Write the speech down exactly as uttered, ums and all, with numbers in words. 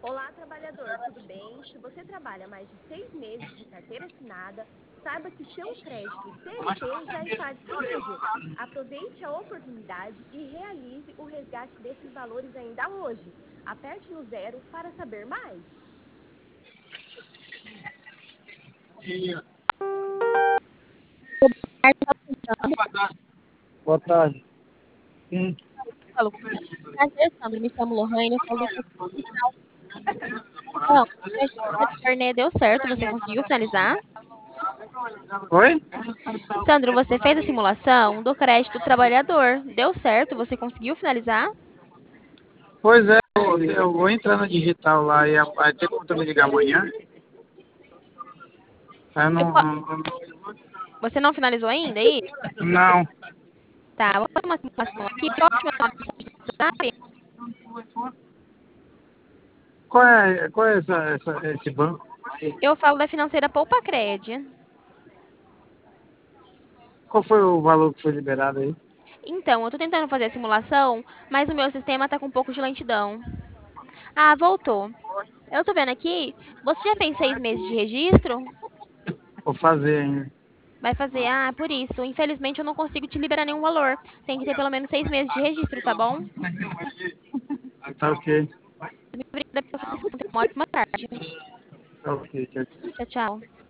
Olá, trabalhador, tudo bem? Se você trabalha mais de seis meses de carteira assinada, saiba que seu crédito C L T já está disponível. Aproveite a oportunidade e realize o resgate desses valores ainda hoje. Aperte no zero para saber mais. Boa tarde. Sim. Falo com você. Prazer, Sandra. Me chamo Lohane, eu falo da Capital. Então, o teste do carnê deu certo, você conseguiu finalizar? Oi? Sandro, você fez a simulação do crédito trabalhador. Deu certo, você conseguiu finalizar? Pois é, eu, eu vou entrar na digital lá e a- vai ter como tu me ligar amanhã? Eu Eu não, po- não, não. Você não finalizou ainda aí? Não. Tá, vou fazer uma simulação aqui. Pode me mandar mensagem no WhatsApp? Qual é, qual é essa, essa, esse banco? Eu falo da financeira Poupa Cred. Qual foi o valor que foi liberado aí? Então, eu tô tentando fazer a simulação, mas o meu sistema tá com um pouco de lentidão. Ah, voltou. Eu tô vendo aqui. Você já fez seis meses de registro? Vou fazer ainda. Vai fazer, ah, por isso. Infelizmente, eu não consigo te liberar nenhum valor. Tem que ter pelo menos seis meses de registro, tá bom? Tá ok. Muito obrigada pela sua atenção. Tenha uma ótima tarde. Tá ok, tchau, tchau. Tchau, tchau.